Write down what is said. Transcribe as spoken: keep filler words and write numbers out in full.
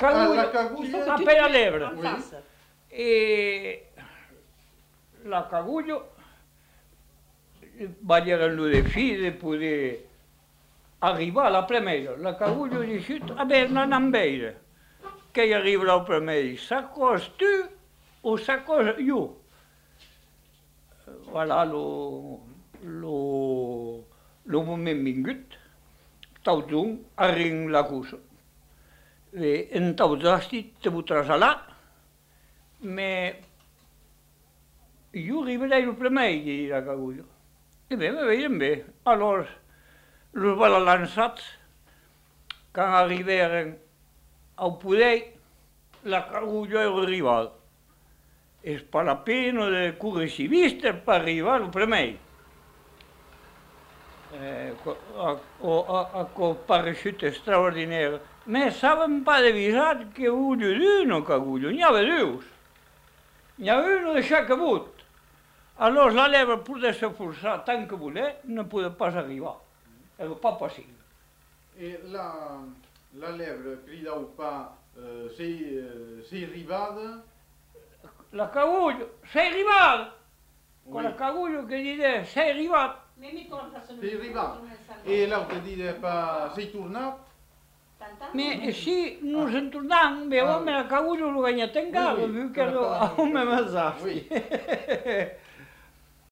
Cagullo, la caguglia... appena l'ebra. Oui. E la cagullo bagliano le file per arrivare alla premera. La cagullo dice, vabbè, non ambire, che arriva alla premera, s'accosta tu o s'accosta io. Voilà, lo, lo, lo moment vingut, tautung, arring la cosa. E en tautasti te votràs allà, me io arriverei il primer, gli la cagullo. E bé, me veien bé. Allora, los balançats, quan arribaren al poder, la cagullo era arribada. Es palapeno de currecivista per arrivare al primer. Eh, con parachute straordinario. Ma saben pas avisar que uno d'uno cagullo, n'hi havia dos. N'hi havia uno de chaque bot. Aleshores la leva podia s'esforçar tant que voler, no podia pas arribar. Era pas possible. E la, la lèvre cridau pas uh, sei, uh, sei arribada? La cagullo, sei arribata! Oui. Con la cagullo che dite, sei arribata! Sei arribada. E l'altre dite pas sei tornat? Ma sì, non se'n tornava, ma la cagullo lo guanyat encara, Oui, oui, viu que era un memesasti.